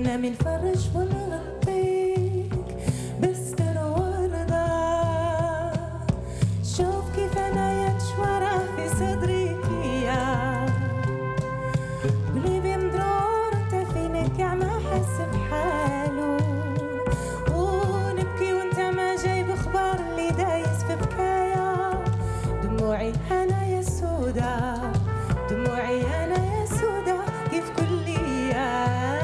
ننام نفرج ونغطيك بستر وردة. شوف كيف أنا يتشورى في صدرك يا قلبي مدرور انت فينك يا ما حس بحاله. ونبكي وانت ما جايب اخبار اللي دايس في بكايا. دموعي انا يا سودا، دموعي انا يا سودا كيف كل ايامي.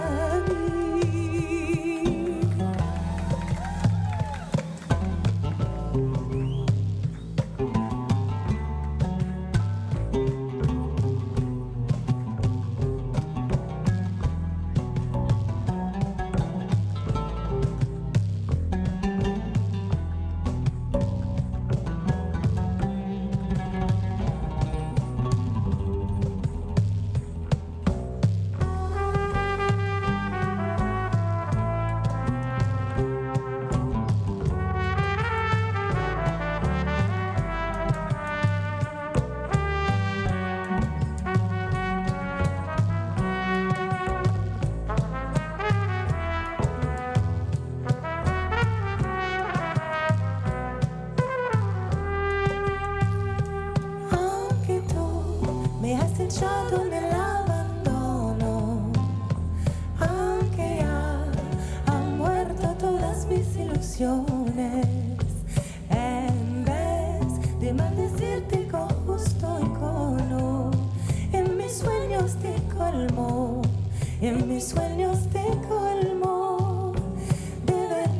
Sentado nell'abbandono, anche ya han muerto todas mis ilusiones. En vez de maldecirte con justo icono, en mis sueños te colmo, en mis sueños te colmo de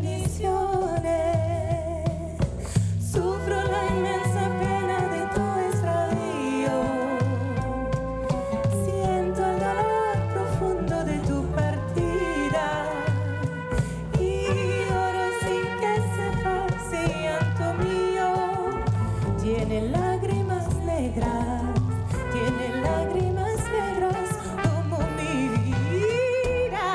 bendiciones. Sufro la inmensa pena de tu extravío. De tu partida y ahora sin que sepas si llanto mío tiene lágrimas negras, tiene lágrimas negras como mi vida.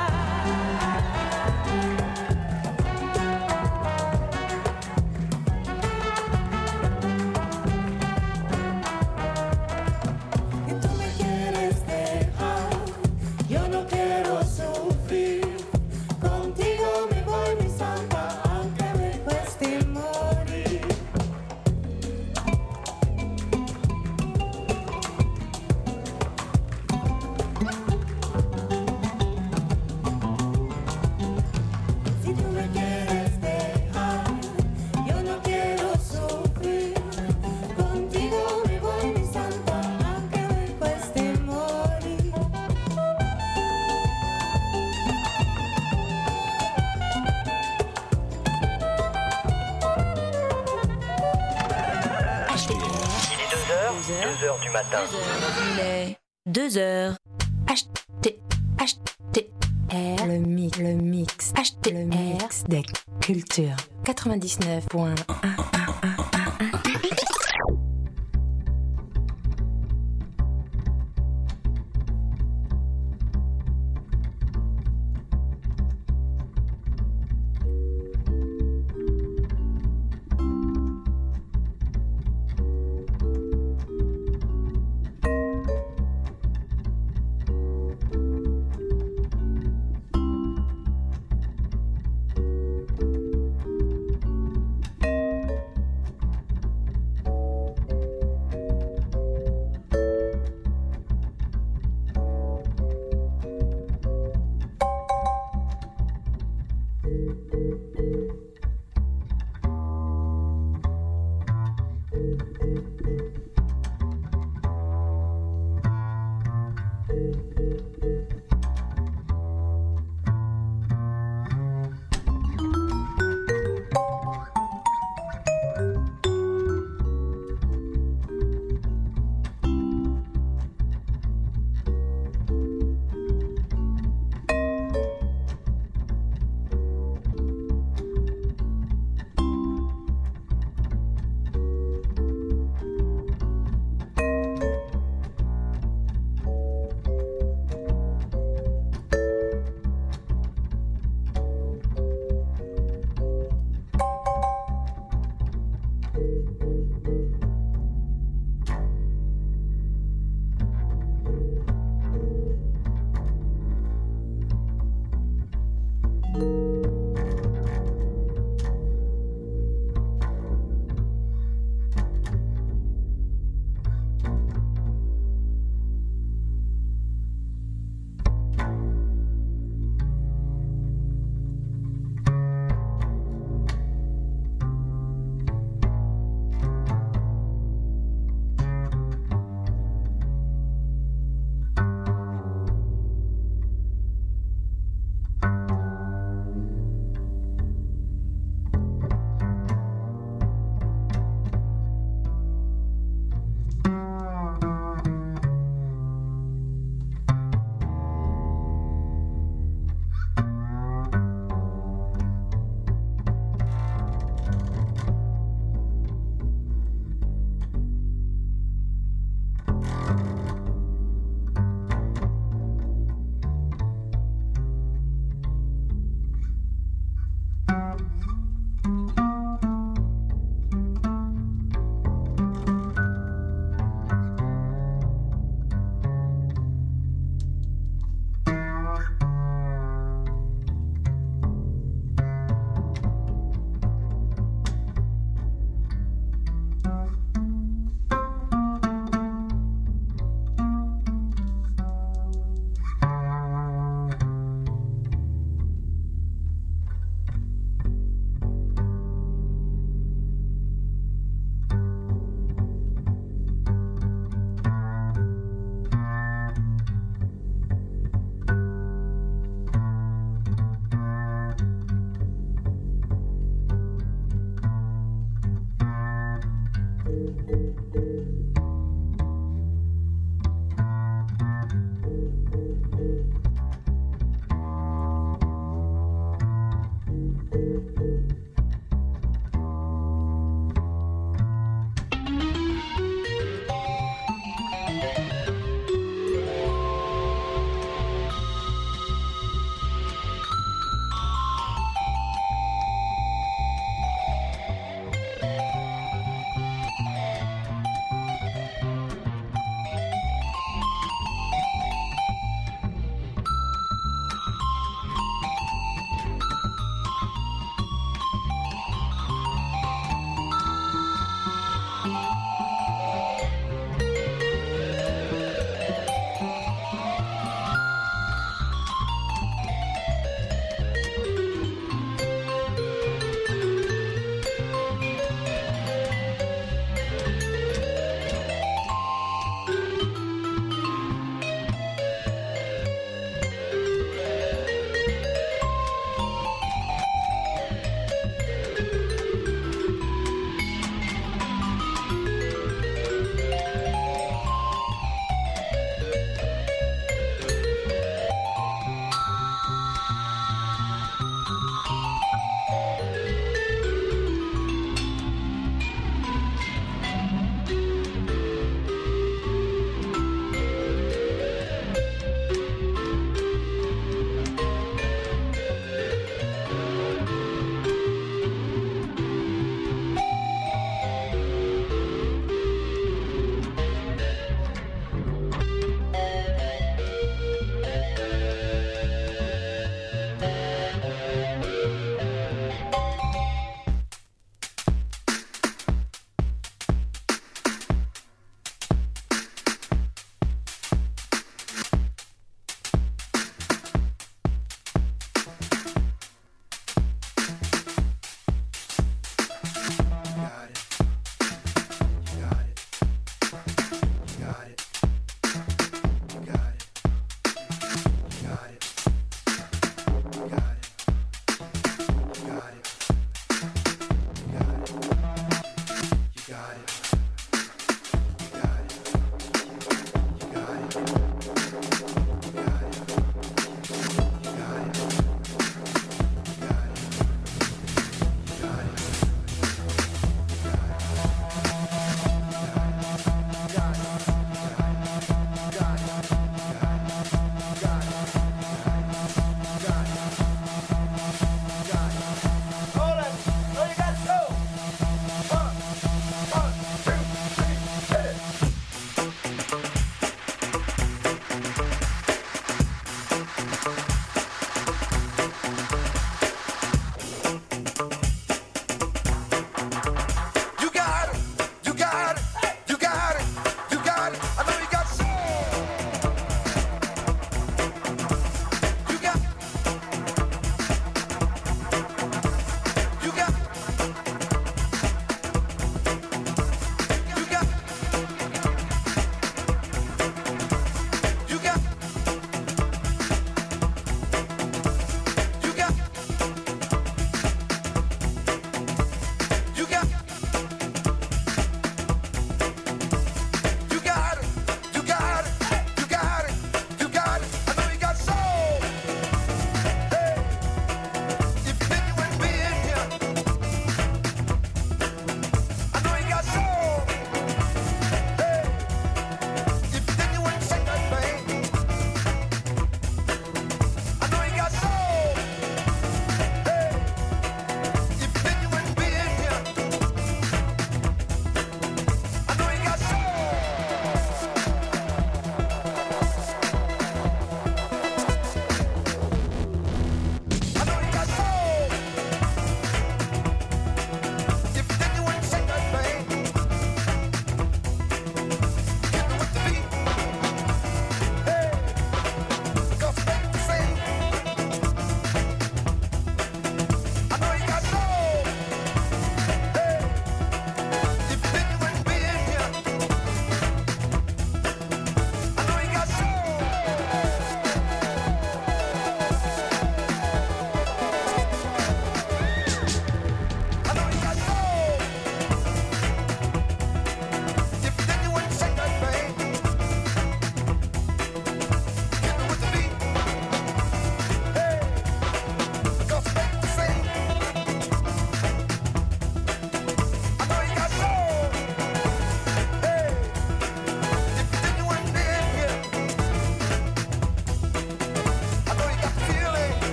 Y tú me quieres dejar. Yo no quiero sufrir, contigo me voy mi santa, aunque me cueste morir. Si tú me quieres dejar, yo no quiero sufrir, contigo me voy mi santa, aunque me cueste morir. Il est 2h du matin. Il est 2h. HTR, le mix, le mix des cultures. 99.1.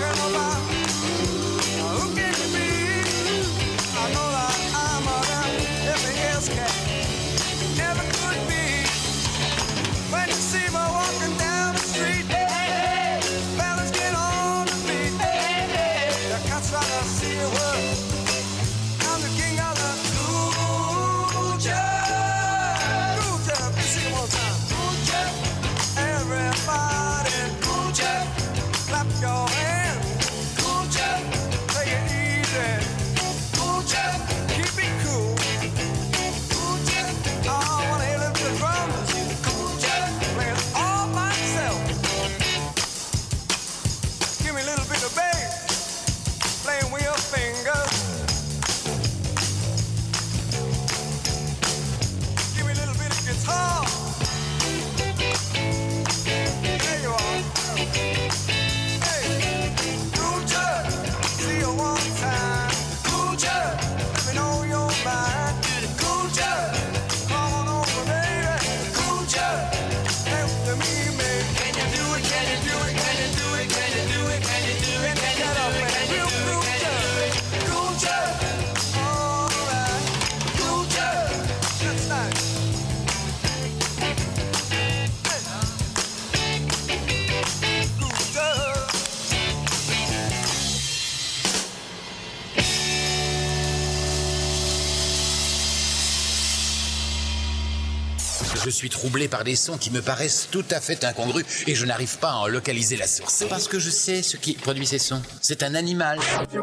Je suis troublé par des sons qui me paraissent tout à fait incongrus et je n'arrive pas à en localiser la source. Parce que je sais ce qui produit ces sons. C'est un animal.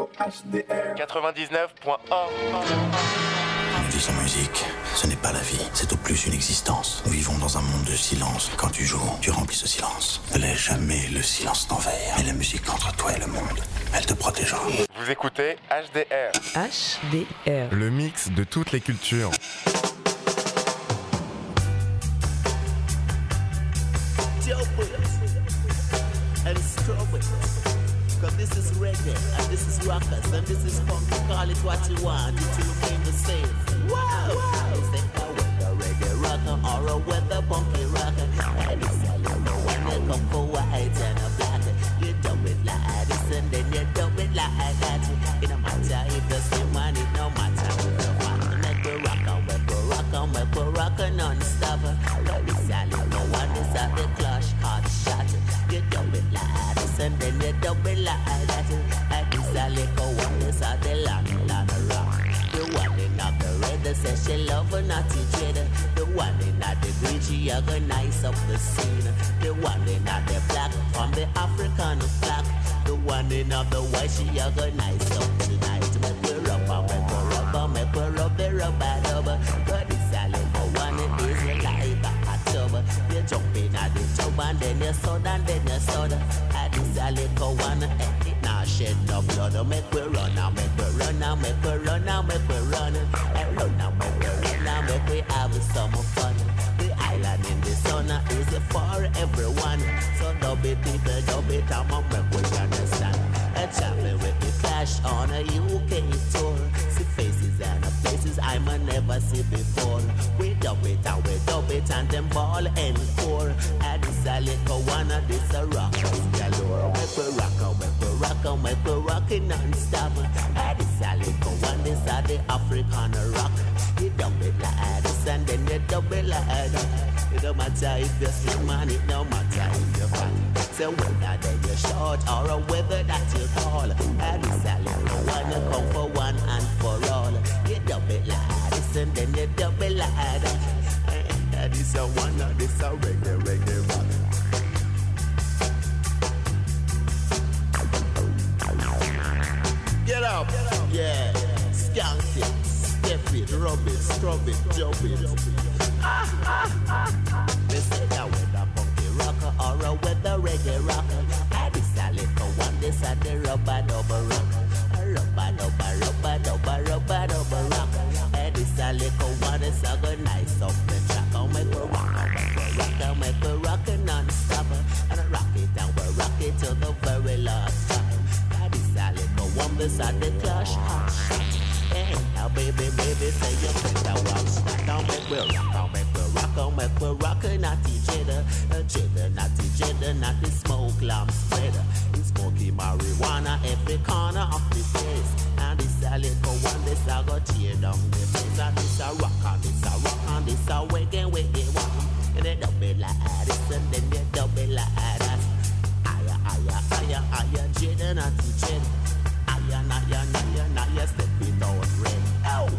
99.1. Sans musique, ce n'est pas la vie, c'est au plus une existence. Nous vivons dans un monde de silence. Quand tu joues, tu remplis ce silence. Ne laisse jamais le silence t'envahir. Mais la musique entre toi et le monde, elle te protégera. Vous écoutez HDR. HDR. Le mix de toutes les cultures. Cause this is reggae, and this is rockers, and this is funk. Call it what you want, it will remain the same. Wow! Is it a reggae rocker or a weather punky rocker? And it's a little one that come for white and a black. You dub it like this and then you dub it like that. It don't matter if the same man, it no matter if the one. Make we rock non-stop. But this a little one, this a the clash hot shot. You dub it like this and then you dub it like that. And this a little one, this a the land rock. The one in the red says she love a naughty dread. The one in the green, she organize up the scene. The one in the black from the African flag. The one in the white, she organize up tonight. Make we rub and make we rub and make we rub the rubber dub. But this a little one, it is like a hot tub. You jump in at the tub and then you soda and then you soda. And this a little one, it now shed no blood. Make we run and make we run and make we run and make we run. And run and make we run and make we have some fun. The island in the sun is for everyone. So dub it people, dub it and make we understand. And traveling with the Clash on a UK tour. See faces and places I might never see before. We dub it and them ball encore. And this a little one, this a rock galore. Make we rock it non-stop. And this a little one, this a the African rock. You dub it like this and then you dub it like that. It don't matter if you're slim man, it don't matter if you're fat. So whether that you're short or a weather that you tall. And this a little one, you come for one and for all. You dub it like this and then you dub it like that. And this a one, this a reggae rock. Get up, yeah, skank it, step it, rub it, scrub it, jump it. They say that weather funky rocker or a weather reggae rocker. And this a little one, this a the rubber double rock. Rubber rock. And this a little one, this a go nice up the track. I'll make we rock non-stop. And I rock it and we rock it till the very last time. And this a little one, this a the Clash hot shot. Hey, now baby, say you better watch that. I'll make we rock naughty cheddar, cheddar, naughty smoke lamp spreader. In smoky marijuana every corner of the place. And this a little one, this a go tear down the place. And this a rock, and this a rock, and this a wiggy walk. And they double like this, and then they double like that. Aya, cheddar, naughty cheddar. Aya, step it out red. Oh!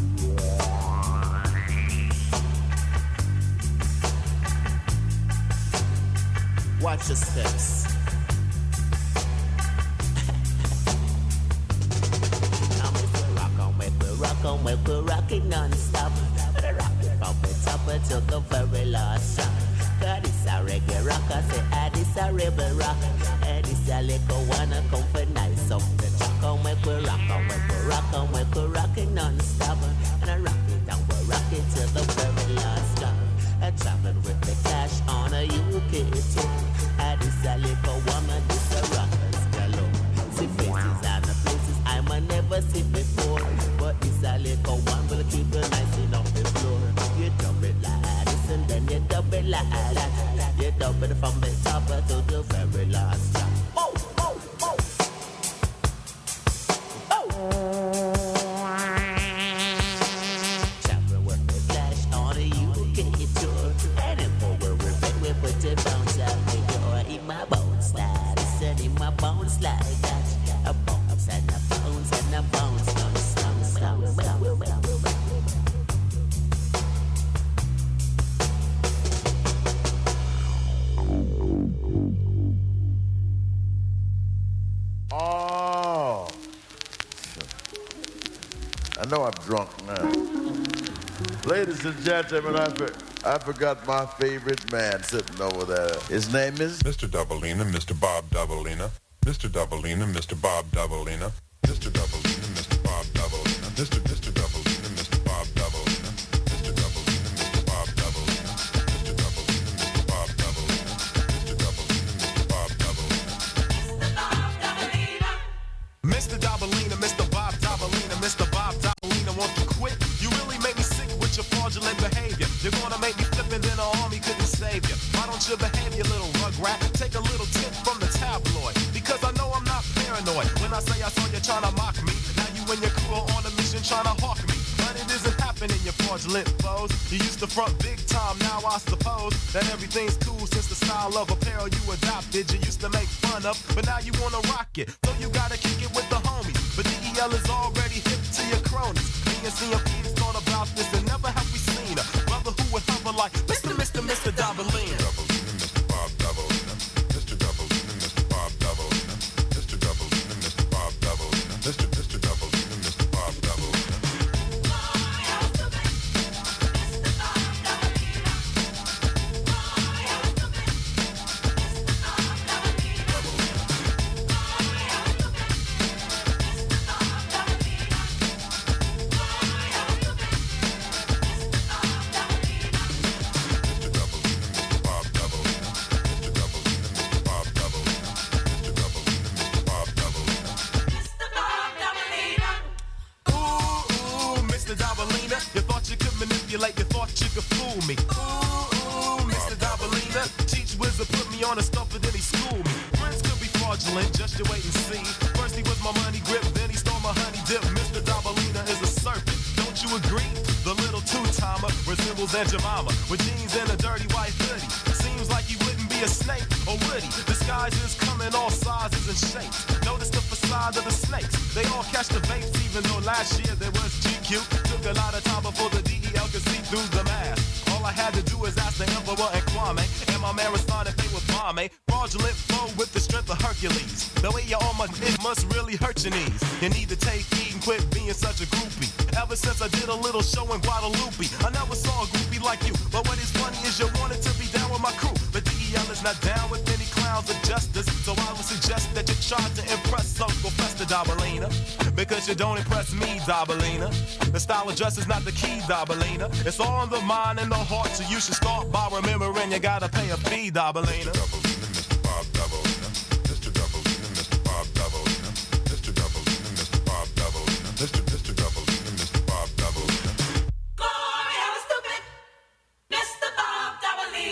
Watch your steps. Now we're rockin' non-stop. Rock it from the top till the very last shot. Cause this a reggae rocker, say this a rebel rock. This a little wanna come for nice up the track. We're rockin' non-stop. And I rock it down, we're rockin' till the very last stop. Traveling with the cash on a UK tour. This a little woman, this a rockers galore. See faces and the places I might never see before. But this a little one will keep you nice enough the floor. You dump it like this and then you dump it like that. You dump it from the top to the very last top. Oh, oh, oh. Oh. Traveling with the flash on a UK tour. And then forward we put it bounce out the door. In my bones like this and in my bones like that. A bounce and a bounce and a bounce. Oh, I know I'm drunk now. Ladies and gentlemen, I forgot my favorite man sitting over there. His name is Mr. Doubleina, Mr. Bob Doubleina, Mr. Doubleina, Mr. Bob Doubleina, Mr. Doubleina, Mr. Bob Doubleina, Mr. Doubleina, Mr. Bob Doubleina, Mr. Doubleina, Mr. Bob Doubleina, Mr. Doubleina, Mr. Bob Doubleina, Mr. Doubleina, Mr. Bob Doubleina. Mr. Doubleina, Mr. Bob Doubleina, Mr. Bob Doubleina, won't you quit? You really make me sick with your fraudulent behavior. You're gonna make me flip and then the army couldn't save you. Why don't you behave, you little rugrat? Take a little tip from the tabloid. Because I know I'm not paranoid. When I say I saw you trying to mock me, now you and your crew are on a mission trying to hawk me. But it isn't happening, you fraudulent foes. You used to front big time, now I suppose that everything's cool since the style of apparel you adopted. You used to make fun of, but now you wanna rock it. So you gotta kick it with the homies. But DEL is already hip to your cronies. Me and CMP's thought about this and never have we seen a brother who would hover like Mr. Doubleina. Doubleina, Mr. Bob Doubleina, Mr. Doubleina, Mr. Bob Doubleina, Mr. Doubleina, Mr. Bob Doubleina, Mr. Doubleina, Mr. Bob Doubleina. manipulate, you thought you could fool me. Ooh, Mr. Doubleina. Cheech Wizard put me on a stuffer, then he schooled me. Friends could be fraudulent, just you wait and see. First he was my money grip, then he stole my honey dip. Mr. Doubleina is a serpent, don't you agree? The little two-timer resembles Aunt Jemima with jeans and a dirty white hoodie. Seems like he wouldn't be a snake, or would he? Disguises come in all sizes and shapes. Notice the facade of the snakes. They all catch the vapes, even though last year there was GQ. Took a lot of time before the DEL could see through the mask. All I had to do is ask the Emperor and Kwame, and my man responded they were bomb. Fraudulent flow with the strength of Hercules. The way you're on my it must really hurt your knees. You need to take heed and quit being such a groupie. Ever since I did a little show in Guadalupe, I never saw a groupie like you. But what is funny is you wanted to be down with my crew, but DEL is not down with any clowns of justice. So I would suggest that you try to impress Uncle Fester, Doubleina, because you don't impress me, Doubleina. The style of dress is not the key, Doubleina. It's all in the mind and the heart, so you should start by remembering you gotta pay a fee, Doubleina. Mr. Bob Doubleina, Mr. Doubleina, Mr. Bob Doubleina, Mr. Doubleina, Mr. Bob Doubleina, Mr. Doubleina, Mr. Bob Doubleina. Boy, I was stupid, Mr. Bob Doubleina.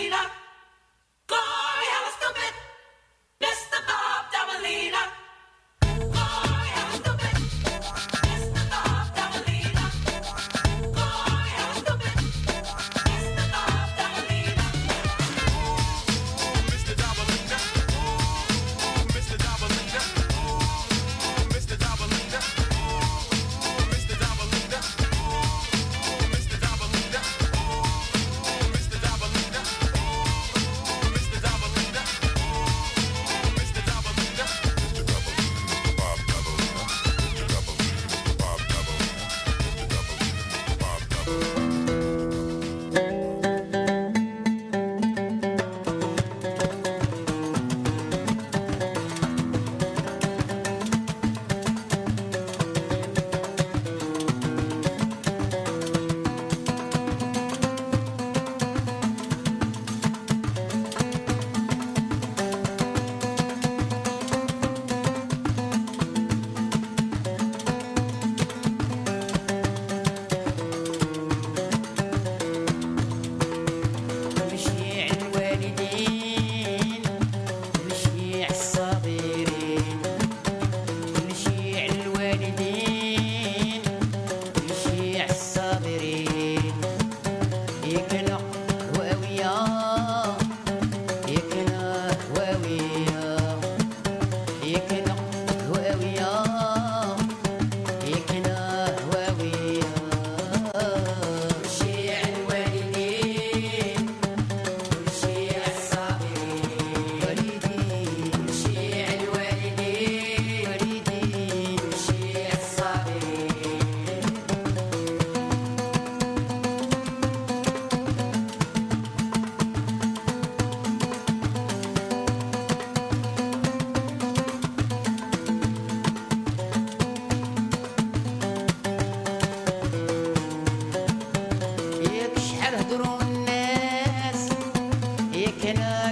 ياك شحال هضروا الناس ياك انا